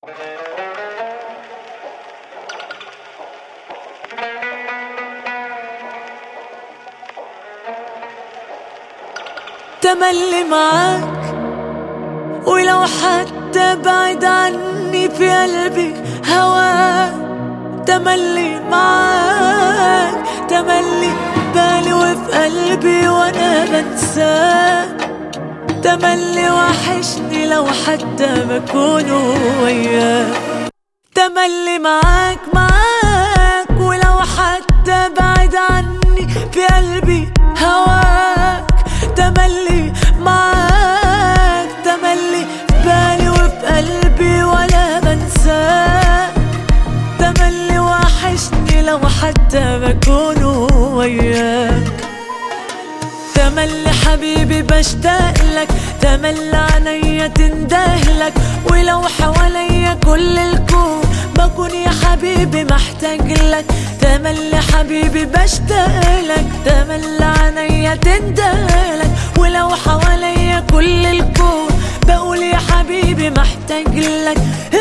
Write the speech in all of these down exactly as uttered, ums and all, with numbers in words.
تملي معاك ولو حتى بعيد عني في قلبي هواك. تملي معاك تملي بالي وفي قلبي وانا بنساك. تملي وحشني لو حتى بكون وياك. تملي معاك معاك ولو حتى بعيد عني في قلبي هواك. تملي معاك تملي بالي وفي قلبي ولا بنساك. تملي وحشني لو حتى بكون وياك. تملي حبيبي بشتاقلك، تملي عنيا تندهلك، ولو حواليا كل الكون بكون يا حبيبي محتاجلك. تملي حبيبي بشتاقلك، تملي عنيا تندهلك، ولو حواليا كل الكون بقول يا حبيبي محتاجلك.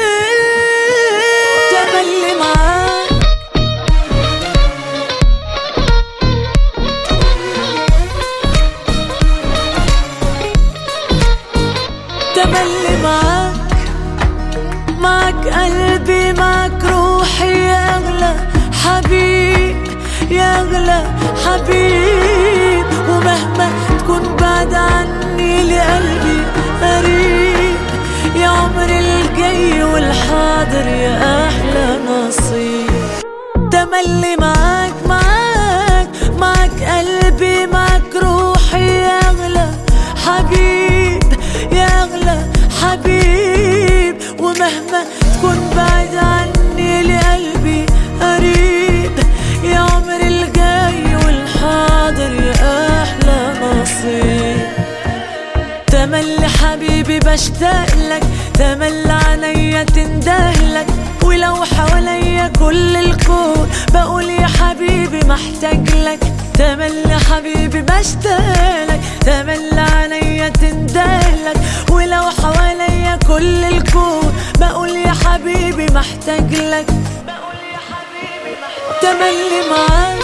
تملي معاك تملي معاك معاك قلبي معاك روحي يا أغلى حبيب يا أغلى حبيب. ومهما تكون بعد عني لقلبي قريب، يا عمري الجاي والحاضر يا أحلى نصيب. تملي معاك معاك معاك قلبي معاك روحي يا أغلى حبيب يا أغلى حبيب. ومهما تكون بعيد عني لقلبي قريب، يا عمري الجاي والحاضر يا أحلى نصيب. تملي حبيبي بشتاقلك، تملي عنيا تندهلك، ولو حواليا كل الكون بقول يا حبيبي محتاجلك. تملي حبيبي بشتاقلك، تملي عنيا تندهلك، ولو حواليا كل الكون بقول يا حبيبي محتاجلك. تملي معاك